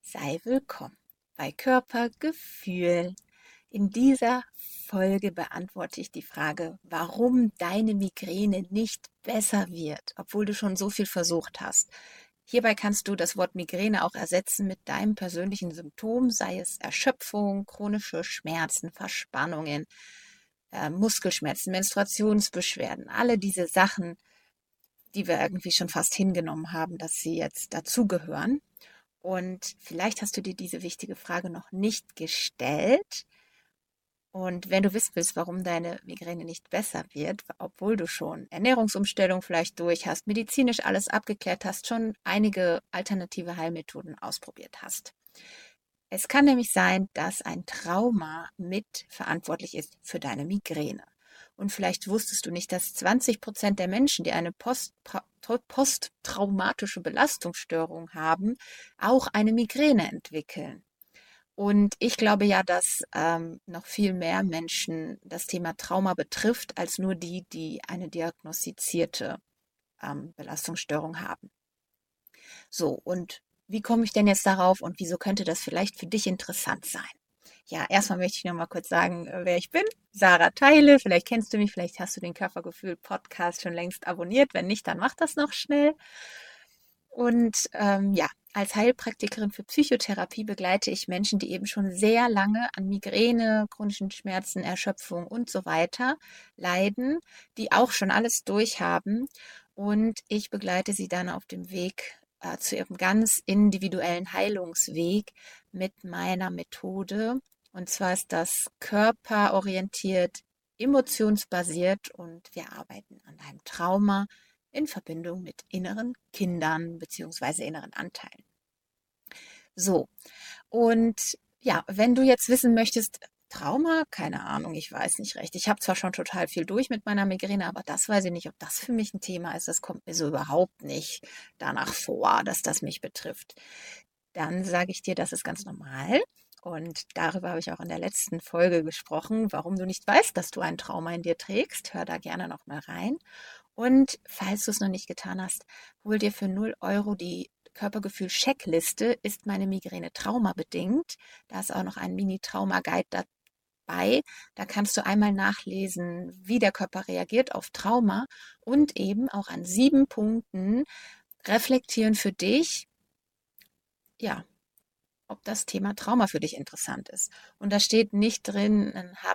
Sei willkommen bei Körpergefühl. In dieser Folge beantworte ich die Frage, warum deine Migräne nicht besser wird, obwohl du schon so viel versucht hast. Hierbei kannst du das Wort Migräne auch ersetzen mit deinem persönlichen Symptom, sei es Erschöpfung, chronische Schmerzen, Verspannungen, Muskelschmerzen, Menstruationsbeschwerden, alle diese Sachen, die wir irgendwie schon fast hingenommen haben, dass sie jetzt dazugehören. Und vielleicht hast du dir diese wichtige Frage noch nicht gestellt. Und wenn du wissen willst, warum deine Migräne nicht besser wird, obwohl du schon Ernährungsumstellung vielleicht durch hast, medizinisch alles abgeklärt hast, schon einige alternative Heilmethoden ausprobiert hast. Es kann nämlich sein, dass ein Trauma mit verantwortlich ist für deine Migräne. Und vielleicht wusstest du nicht, dass 20% der Menschen, die eine posttraumatische Belastungsstörung haben, auch eine Migräne entwickeln. Und ich glaube ja, dass noch viel mehr Menschen das Thema Trauma betrifft, als nur die, die eine diagnostizierte Belastungsstörung haben. So, und wie komme ich denn jetzt darauf und wieso könnte das vielleicht für dich interessant sein? Ja, erstmal möchte ich noch mal kurz sagen, wer ich bin. Sarah Theile, vielleicht kennst du mich, vielleicht hast du den Körpergefühl-Podcast schon längst abonniert. Wenn nicht, dann mach das noch schnell. Und ja, als Heilpraktikerin für Psychotherapie begleite ich Menschen, die eben schon sehr lange an Migräne, chronischen Schmerzen, Erschöpfung und so weiter leiden, die auch schon alles durchhaben. Und ich begleite sie dann auf dem Weg zu ihrem ganz individuellen Heilungsweg mit meiner Methode. Und zwar ist das körperorientiert, emotionsbasiert und wir arbeiten an einem Trauma in Verbindung mit inneren Kindern bzw. inneren Anteilen. So, und ja, wenn du jetzt wissen möchtest, Trauma, keine Ahnung, ich weiß nicht recht. Ich habe zwar schon total viel durch mit meiner Migräne, aber das weiß ich nicht, ob das für mich ein Thema ist. Das kommt mir so überhaupt nicht danach vor, dass das mich betrifft. Dann sage ich dir, das ist ganz normal. Und darüber habe ich auch in der letzten Folge gesprochen, warum du nicht weißt, dass du ein Trauma in dir trägst. Hör da gerne noch mal rein. Und falls du es noch nicht getan hast, hol dir für 0 € die Körpergefühl-Checkliste. Ist meine Migräne traumabedingt? Da ist auch noch ein Mini-Trauma-Guide dabei. Da kannst du einmal nachlesen, wie der Körper reagiert auf Trauma und eben auch an 7 Punkten reflektieren für dich, ja, ob das Thema Trauma für dich interessant ist. Und da steht nicht drin,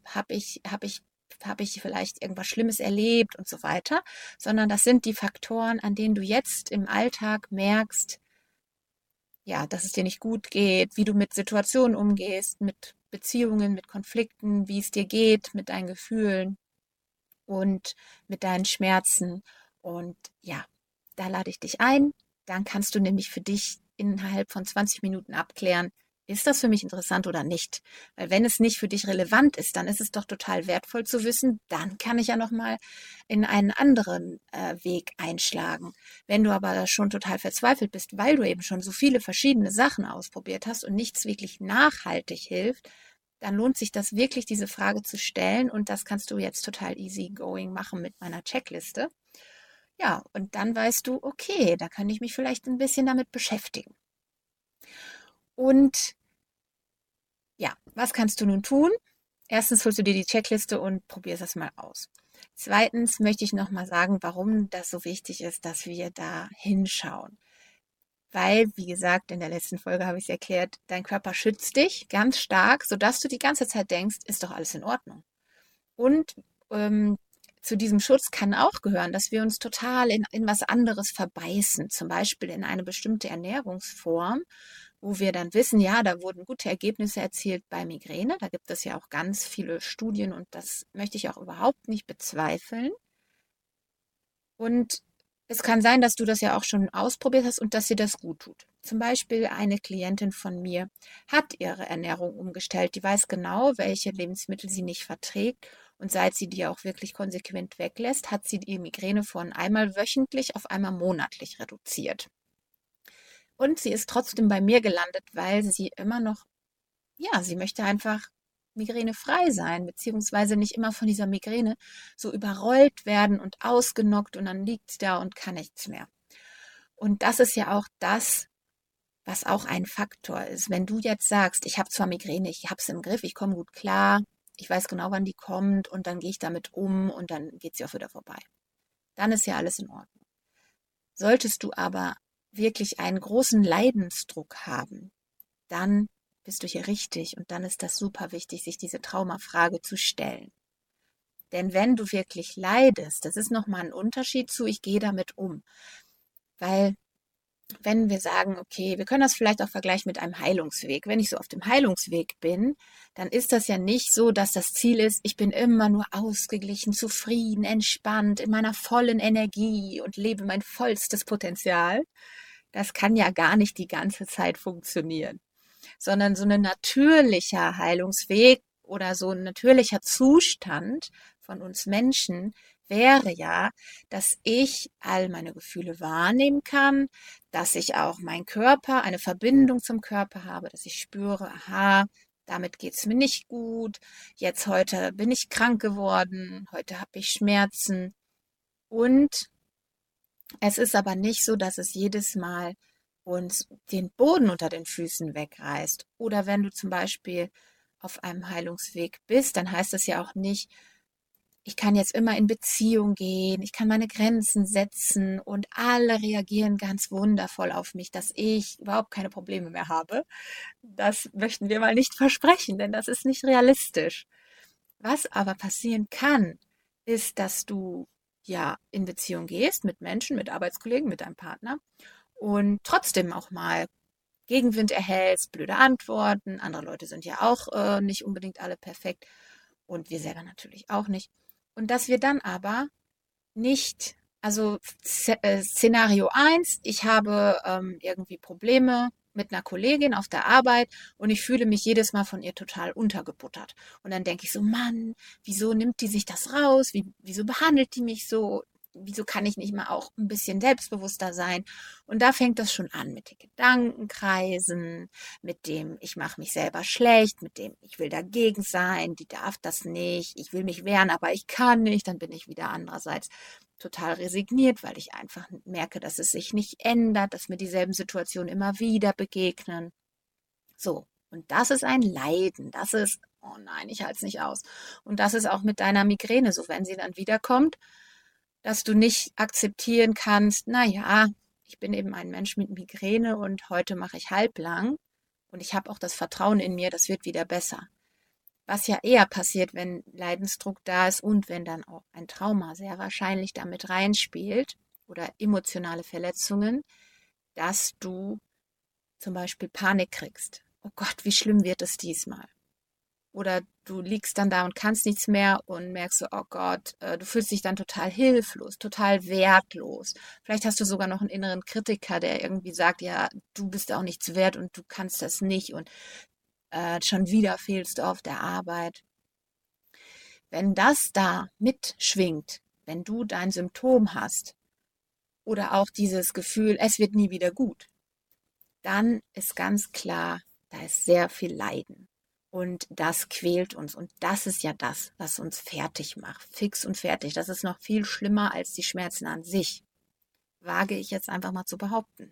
hab ich vielleicht irgendwas Schlimmes erlebt und so weiter, sondern das sind die Faktoren, an denen du jetzt im Alltag merkst, ja, dass es dir nicht gut geht, wie du mit Situationen umgehst, mit Beziehungen, mit Konflikten, wie es dir geht, mit deinen Gefühlen und mit deinen Schmerzen. Und ja, da lade ich dich ein. Dann kannst du nämlich für dich innerhalb von 20 Minuten abklären, ist das für mich interessant oder nicht? Weil wenn es nicht für dich relevant ist, dann ist es doch total wertvoll zu wissen, dann kann ich ja nochmal in einen anderen Weg einschlagen. Wenn du aber schon total verzweifelt bist, weil du eben schon so viele verschiedene Sachen ausprobiert hast und nichts wirklich nachhaltig hilft, dann lohnt sich das wirklich, diese Frage zu stellen. Und das kannst du jetzt total easy going machen mit meiner Checkliste. Ja, und dann weißt du, okay, da kann ich mich vielleicht ein bisschen damit beschäftigen. Und ja, was kannst du nun tun? Erstens holst du dir die Checkliste und probierst das mal aus. Zweitens möchte ich nochmal sagen, warum das so wichtig ist, dass wir da hinschauen. Weil, wie gesagt, in der letzten Folge habe ich es erklärt, dein Körper schützt dich ganz stark, sodass du die ganze Zeit denkst, ist doch alles in Ordnung. Und zu diesem Schutz kann auch gehören, dass wir uns total in was anderes verbeißen, zum Beispiel in eine bestimmte Ernährungsform, wo wir dann wissen, ja, da wurden gute Ergebnisse erzielt bei Migräne. Da gibt es ja auch ganz viele Studien und das möchte ich auch überhaupt nicht bezweifeln. Und es kann sein, dass du das ja auch schon ausprobiert hast und dass dir das gut tut. Zum Beispiel eine Klientin von mir hat ihre Ernährung umgestellt. Die weiß genau, welche Lebensmittel sie nicht verträgt. Und seit sie die auch wirklich konsequent weglässt, hat sie die Migräne von einmal wöchentlich auf einmal monatlich reduziert. Und sie ist trotzdem bei mir gelandet, weil sie immer noch, ja, sie möchte einfach migränefrei sein, beziehungsweise nicht immer von dieser Migräne so überrollt werden und ausgenockt und dann liegt sie da und kann nichts mehr. Und das ist ja auch das, was auch ein Faktor ist. Wenn du jetzt sagst, ich habe zwar Migräne, ich habe es im Griff, ich komme gut klar, ich weiß genau, wann die kommt und dann gehe ich damit um und dann geht sie auch wieder vorbei. Dann ist ja alles in Ordnung. Solltest du aber wirklich einen großen Leidensdruck haben, dann bist du hier richtig und dann ist das super wichtig, sich diese Traumafrage zu stellen. Denn wenn du wirklich leidest, das ist nochmal ein Unterschied zu, ich gehe damit um. Weil wenn wir sagen, okay, wir können das vielleicht auch vergleichen mit einem Heilungsweg. Wenn ich so auf dem Heilungsweg bin, dann ist das ja nicht so, dass das Ziel ist, ich bin immer nur ausgeglichen, zufrieden, entspannt, in meiner vollen Energie und lebe mein vollstes Potenzial. Das kann ja gar nicht die ganze Zeit funktionieren, sondern so ein natürlicher Heilungsweg oder so ein natürlicher Zustand von uns Menschen wäre ja, dass ich all meine Gefühle wahrnehmen kann, dass ich auch meinen Körper, eine Verbindung zum Körper habe, dass ich spüre, aha, damit geht es mir nicht gut, jetzt heute bin ich krank geworden, heute habe ich Schmerzen und es ist aber nicht so, dass es jedes Mal uns den Boden unter den Füßen wegreißt. Oder wenn du zum Beispiel auf einem Heilungsweg bist, dann heißt das ja auch nicht, ich kann jetzt immer in Beziehung gehen, ich kann meine Grenzen setzen und alle reagieren ganz wundervoll auf mich, dass ich überhaupt keine Probleme mehr habe. Das möchten wir mal nicht versprechen, denn das ist nicht realistisch. Was aber passieren kann, ist, dass du ja in Beziehung gehst mit Menschen, mit Arbeitskollegen, mit deinem Partner und trotzdem auch mal Gegenwind erhältst, blöde Antworten. Andere Leute sind ja auch nicht unbedingt alle perfekt und wir selber natürlich auch nicht. Und dass wir dann aber nicht, also Szenario eins: ich habe irgendwie Probleme mit einer Kollegin auf der Arbeit und ich fühle mich jedes Mal von ihr total untergebuttert. Und dann denke ich so, Mann, wieso nimmt die sich das raus? Wieso behandelt die mich so? Wieso kann ich nicht mal auch ein bisschen selbstbewusster sein? Und da fängt das schon an mit den Gedankenkreisen, mit dem ich mache mich selber schlecht, mit dem ich will dagegen sein, die darf das nicht, ich will mich wehren, aber ich kann nicht. Dann bin ich wieder andererseits total resigniert, weil ich einfach merke, dass es sich nicht ändert, dass mir dieselben Situationen immer wieder begegnen. So, und das ist ein Leiden. Das ist, oh nein, ich halte es nicht aus. Und das ist auch mit deiner Migräne so, wenn sie dann wiederkommt, dass du nicht akzeptieren kannst, naja, ich bin eben ein Mensch mit Migräne und heute mache ich halblang und ich habe auch das Vertrauen in mir, das wird wieder besser. Was ja eher passiert, wenn Leidensdruck da ist und wenn dann auch ein Trauma sehr wahrscheinlich damit reinspielt oder emotionale Verletzungen, dass du zum Beispiel Panik kriegst. Oh Gott, wie schlimm wird es diesmal? Oder du liegst dann da und kannst nichts mehr und merkst so, oh Gott, du fühlst dich dann total hilflos, total wertlos. Vielleicht hast du sogar noch einen inneren Kritiker, der irgendwie sagt, ja, du bist auch nichts wert und du kannst das nicht und schon wieder fehlst du auf der Arbeit. Wenn das da mitschwingt, wenn du dein Symptom hast oder auch dieses Gefühl, es wird nie wieder gut, dann ist ganz klar, da ist sehr viel Leiden. Und das quält uns. Und das ist ja das, was uns fertig macht. Fix und fertig. Das ist noch viel schlimmer als die Schmerzen an sich. Wage ich jetzt einfach mal zu behaupten.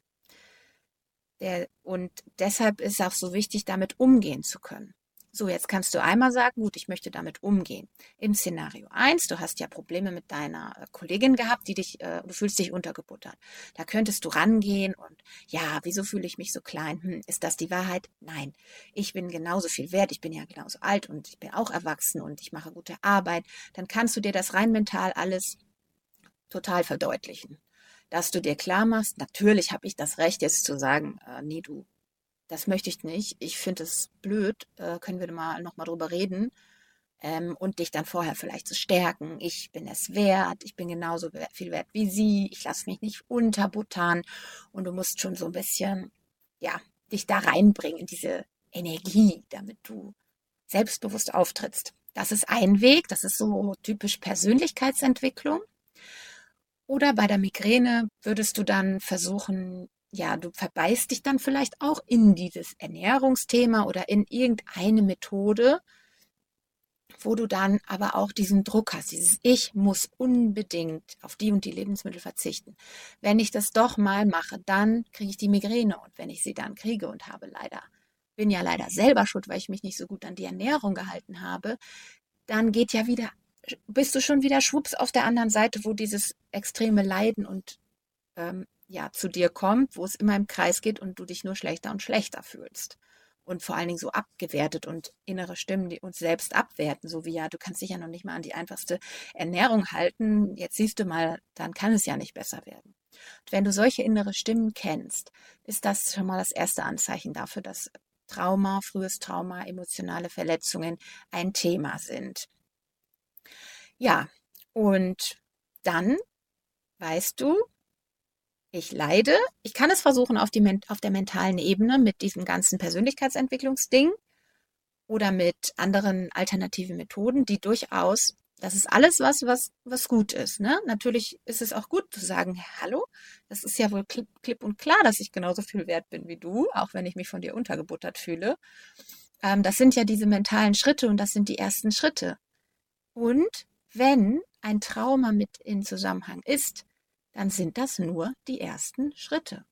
Und deshalb ist es auch so wichtig, damit umgehen zu können. So, jetzt kannst du einmal sagen, gut, ich möchte damit umgehen. Im Szenario eins: du hast ja Probleme mit deiner Kollegin gehabt, du fühlst dich untergebuttert. Da könntest du rangehen und, ja, wieso fühle ich mich so klein? Ist das die Wahrheit? Nein, ich bin genauso viel wert, ich bin ja genauso alt und ich bin auch erwachsen und ich mache gute Arbeit. Dann kannst du dir das rein mental alles total verdeutlichen. Dass du dir klar machst, natürlich habe ich das Recht, jetzt zu sagen, nee, du, das möchte ich nicht. Ich finde es blöd. Können wir mal noch mal drüber reden? Und dich dann vorher vielleicht zu stärken. Ich bin es wert. Ich bin genauso viel wert wie sie. Ich lasse mich nicht unterbuttern. Und du musst schon so ein bisschen, ja, dich da reinbringen in diese Energie, damit du selbstbewusst auftrittst. Das ist ein Weg. Das ist so typisch Persönlichkeitsentwicklung. Oder bei der Migräne würdest du dann versuchen, ja, du verbeißt dich dann vielleicht auch in dieses Ernährungsthema oder in irgendeine Methode, wo du dann aber auch diesen Druck hast, dieses Ich muss unbedingt auf die und die Lebensmittel verzichten. Wenn ich das doch mal mache, dann kriege ich die Migräne und wenn ich sie dann kriege und bin ja leider selber schuld, weil ich mich nicht so gut an die Ernährung gehalten habe, dann bist du schon wieder schwupps auf der anderen Seite, wo dieses extreme Leiden und ja, zu dir kommt, wo es immer im Kreis geht und du dich nur schlechter und schlechter fühlst. Und vor allen Dingen so abgewertet und innere Stimmen, die uns selbst abwerten, so wie ja, du kannst dich ja noch nicht mal an die einfachste Ernährung halten, jetzt siehst du mal, dann kann es ja nicht besser werden. Und wenn du solche innere Stimmen kennst, ist das schon mal das erste Anzeichen dafür, dass Trauma, frühes Trauma, emotionale Verletzungen ein Thema sind. Ja, und dann weißt du, ich leide. Ich kann es versuchen auf der mentalen Ebene mit diesem ganzen Persönlichkeitsentwicklungsding oder mit anderen alternativen Methoden, die durchaus, das ist alles was gut ist. Ne? Natürlich ist es auch gut zu sagen, hallo, das ist ja wohl klipp und klar, dass ich genauso viel wert bin wie du, auch wenn ich mich von dir untergebuttert fühle. Das sind ja diese mentalen Schritte und das sind die ersten Schritte. Und wenn ein Trauma mit in Zusammenhang ist, dann sind das nur die ersten Schritte,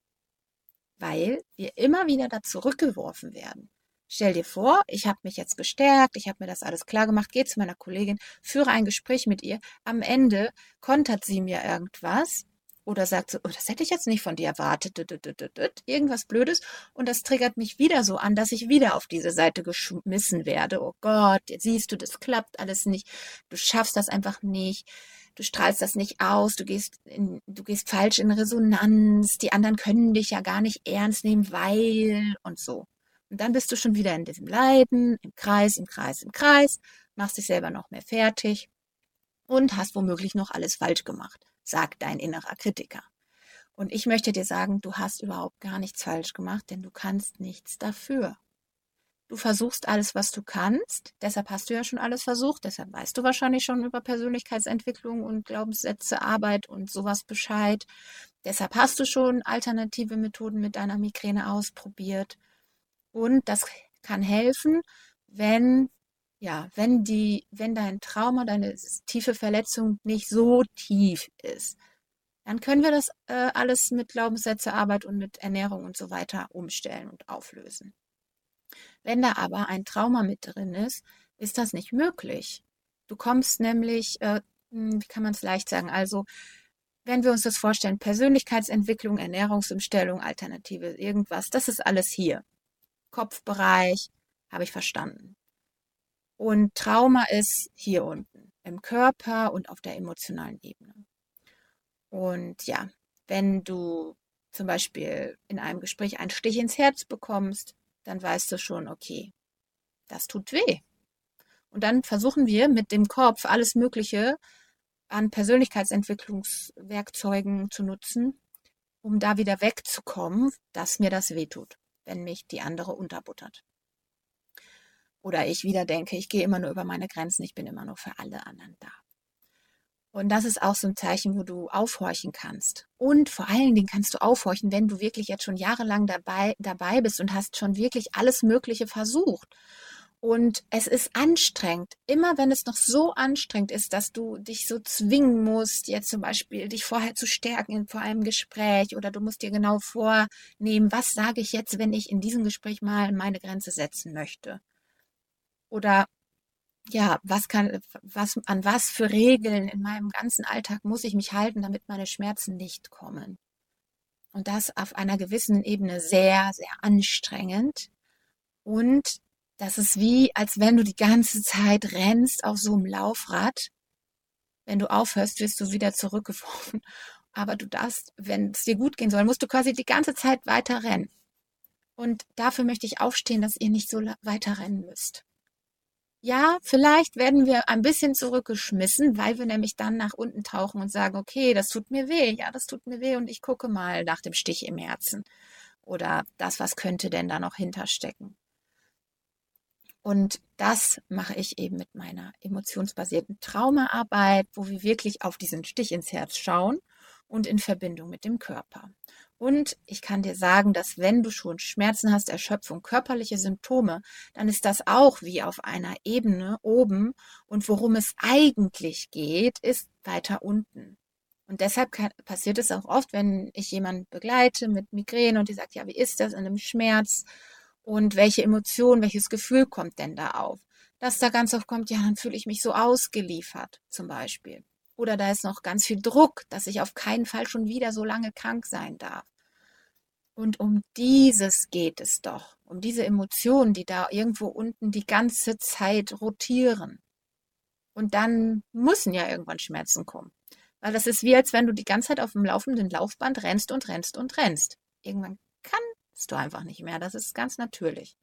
weil wir immer wieder da zurückgeworfen werden. Stell dir vor, ich habe mich jetzt gestärkt, ich habe mir das alles klar gemacht, gehe zu meiner Kollegin, führe ein Gespräch mit ihr. Am Ende kontert sie mir irgendwas oder sagt so, oh, das hätte ich jetzt nicht von dir erwartet, irgendwas Blödes. Und das triggert mich wieder so an, dass ich wieder auf diese Seite geschmissen werde. Oh Gott, jetzt siehst du, das klappt alles nicht. Du schaffst das einfach nicht. Du strahlst das nicht aus, du gehst falsch in Resonanz, die anderen können dich ja gar nicht ernst nehmen, weil und so. Und dann bist du schon wieder in diesem Leiden, im Kreis, im Kreis, im Kreis, machst dich selber noch mehr fertig und hast womöglich noch alles falsch gemacht, sagt dein innerer Kritiker. Und ich möchte dir sagen, du hast überhaupt gar nichts falsch gemacht, denn du kannst nichts dafür. Du versuchst alles, was du kannst. Deshalb hast du ja schon alles versucht. Deshalb weißt du wahrscheinlich schon über Persönlichkeitsentwicklung und Glaubenssätze, Arbeit und sowas Bescheid. Deshalb hast du schon alternative Methoden mit deiner Migräne ausprobiert. Und das kann helfen, wenn, ja, wenn dein Trauma, deine tiefe Verletzung nicht so tief ist. Dann können wir das alles mit Glaubenssätze, Arbeit und mit Ernährung und so weiter umstellen und auflösen. Wenn da aber ein Trauma mit drin ist das nicht möglich. Du kommst nämlich, wie kann man es leicht sagen, also wenn wir uns das vorstellen, Persönlichkeitsentwicklung, Ernährungsumstellung, Alternative, irgendwas, das ist alles hier. Kopfbereich, habe ich verstanden. Und Trauma ist hier unten, im Körper und auf der emotionalen Ebene. Und ja, wenn du zum Beispiel in einem Gespräch einen Stich ins Herz bekommst, dann weißt du schon, okay, das tut weh. Und dann versuchen wir mit dem Kopf alles Mögliche an Persönlichkeitsentwicklungswerkzeugen zu nutzen, um da wieder wegzukommen, dass mir das wehtut, wenn mich die andere unterbuttert. Oder ich wieder denke, ich gehe immer nur über meine Grenzen, ich bin immer nur für alle anderen da. Und das ist auch so ein Zeichen, wo du aufhorchen kannst. Und vor allen Dingen kannst du aufhorchen, wenn du wirklich jetzt schon jahrelang dabei bist und hast schon wirklich alles Mögliche versucht. Und es ist anstrengend. Immer wenn es noch so anstrengend ist, dass du dich so zwingen musst, jetzt zum Beispiel dich vorher zu stärken vor einem Gespräch oder du musst dir genau vornehmen, was sage ich jetzt, wenn ich in diesem Gespräch mal meine Grenze setzen möchte. Oder ja, an was für Regeln in meinem ganzen Alltag muss ich mich halten, damit meine Schmerzen nicht kommen? Und das auf einer gewissen Ebene sehr, sehr anstrengend. Und das ist wie, als wenn du die ganze Zeit rennst auf so einem Laufrad. Wenn du aufhörst, wirst du wieder zurückgeworfen. Aber du darfst, wenn es dir gut gehen soll, musst du quasi die ganze Zeit weiter rennen. Und dafür möchte ich aufstehen, dass ihr nicht so weiter rennen müsst. Ja, vielleicht werden wir ein bisschen zurückgeschmissen, weil wir nämlich dann nach unten tauchen und sagen, okay, das tut mir weh, ja, das tut mir weh und ich gucke mal nach dem Stich im Herzen oder das, was könnte denn da noch hinterstecken. Und das mache ich eben mit meiner emotionsbasierten Traumaarbeit, wo wir wirklich auf diesen Stich ins Herz schauen und in Verbindung mit dem Körper. Und ich kann dir sagen, dass wenn du schon Schmerzen hast, Erschöpfung, körperliche Symptome, dann ist das auch wie auf einer Ebene oben. Und worum es eigentlich geht, ist weiter unten. Und deshalb passiert es auch oft, wenn ich jemanden begleite mit Migräne und die sagt, ja, wie ist das in einem Schmerz und welche Emotion, welches Gefühl kommt denn da auf? Dass da ganz oft kommt, ja, dann fühle ich mich so ausgeliefert zum Beispiel. Oder da ist noch ganz viel Druck, dass ich auf keinen Fall schon wieder so lange krank sein darf. Und um dieses geht es doch, um diese Emotionen, die da irgendwo unten die ganze Zeit rotieren. Und dann müssen ja irgendwann Schmerzen kommen. Weil das ist wie, als wenn du die ganze Zeit auf dem laufenden Laufband rennst und rennst und rennst. Irgendwann kannst du einfach nicht mehr. Das ist ganz natürlich.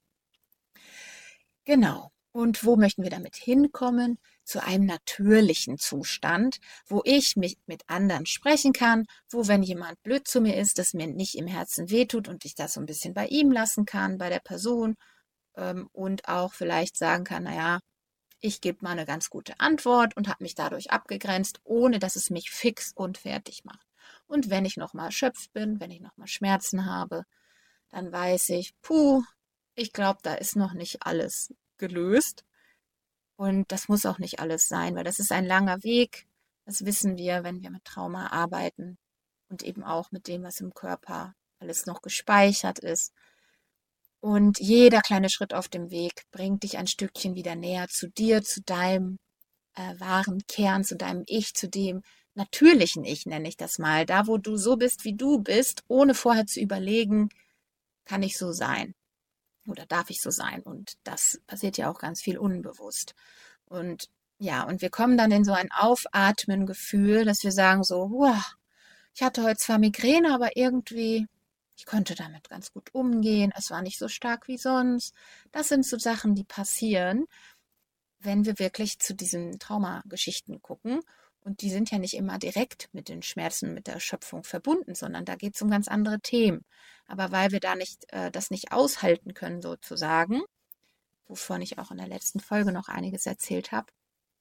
Genau. Und wo möchten wir damit hinkommen? Zu einem natürlichen Zustand, wo ich mich mit anderen sprechen kann, wo, wenn jemand blöd zu mir ist, das mir nicht im Herzen wehtut und ich das so ein bisschen bei ihm lassen kann, bei der Person, und auch vielleicht sagen kann, naja, ich gebe mal eine ganz gute Antwort und habe mich dadurch abgegrenzt, ohne dass es mich fix und fertig macht. Und wenn ich nochmal erschöpft bin, wenn ich nochmal Schmerzen habe, dann weiß ich, puh, ich glaube, da ist noch nicht alles gelöst. Und das muss auch nicht alles sein, weil das ist ein langer Weg. Das wissen wir, wenn wir mit Trauma arbeiten und eben auch mit dem, was im Körper alles noch gespeichert ist. Und jeder kleine Schritt auf dem Weg bringt dich ein Stückchen wieder näher zu dir, zu deinem wahren Kern, zu deinem Ich, zu dem natürlichen Ich, nenne ich das mal. Da, wo du so bist, wie du bist, ohne vorher zu überlegen, kann ich so sein oder darf ich so sein? Und das passiert ja auch ganz viel unbewusst. Und ja, und wir kommen dann in so ein Aufatmen-Gefühl, dass wir sagen so, wow, ich hatte heute zwar Migräne, aber irgendwie, ich konnte damit ganz gut umgehen. Es war nicht so stark wie sonst. Das sind so Sachen, die passieren, wenn wir wirklich zu diesen Traumageschichten gucken. Und die sind ja nicht immer direkt mit den Schmerzen, mit der Erschöpfung verbunden, sondern da geht es um ganz andere Themen. Aber weil wir da nicht das nicht aushalten können, sozusagen, wovon ich auch in der letzten Folge noch einiges erzählt habe,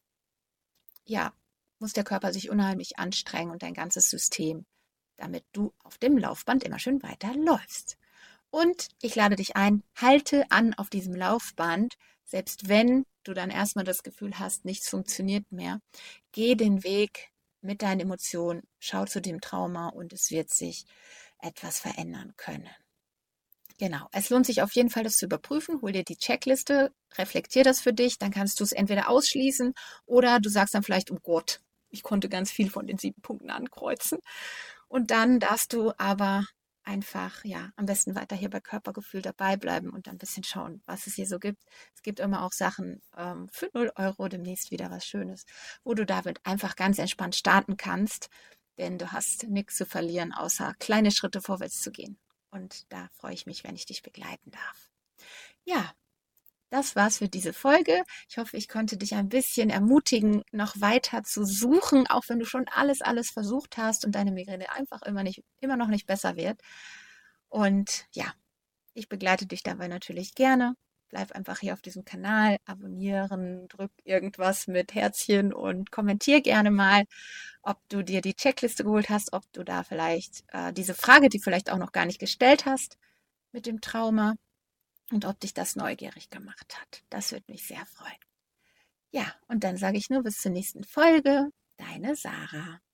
ja, muss der Körper sich unheimlich anstrengen und dein ganzes System, damit du auf dem Laufband immer schön weiterläufst. Und ich lade dich ein, halte an auf diesem Laufband, selbst wenn du dann erstmal das Gefühl hast, nichts funktioniert mehr. Geh den Weg mit deinen Emotionen, schau zu dem Trauma und es wird sich etwas verändern können. Genau, es lohnt sich auf jeden Fall, das zu überprüfen. Hol dir die Checkliste, reflektier das für dich, dann kannst du es entweder ausschließen oder du sagst dann vielleicht, oh Gott, ich konnte ganz viel von den 7 Punkten ankreuzen. Und dann darfst du aber einfach, ja, am besten weiter hier bei Körpergefühl dabei bleiben und dann ein bisschen schauen, was es hier so gibt. Es gibt immer auch Sachen für 0 € demnächst wieder was Schönes, wo du damit einfach ganz entspannt starten kannst, denn du hast nichts zu verlieren, außer kleine Schritte vorwärts zu gehen. Und da freue ich mich, wenn ich dich begleiten darf. Ja, das war's für diese Folge. Ich hoffe, ich konnte dich ein bisschen ermutigen, noch weiter zu suchen, auch wenn du schon alles versucht hast und deine Migräne einfach immer noch nicht besser wird. Und ja, ich begleite dich dabei natürlich gerne. Bleib einfach hier auf diesem Kanal, abonnieren, drück irgendwas mit Herzchen und kommentier gerne mal, ob du dir die Checkliste geholt hast, ob du da vielleicht diese Frage, die vielleicht auch noch gar nicht gestellt hast mit dem Trauma und ob dich das neugierig gemacht hat. Das würde mich sehr freuen. Ja, und dann sage ich nur bis zur nächsten Folge. Deine Sarah.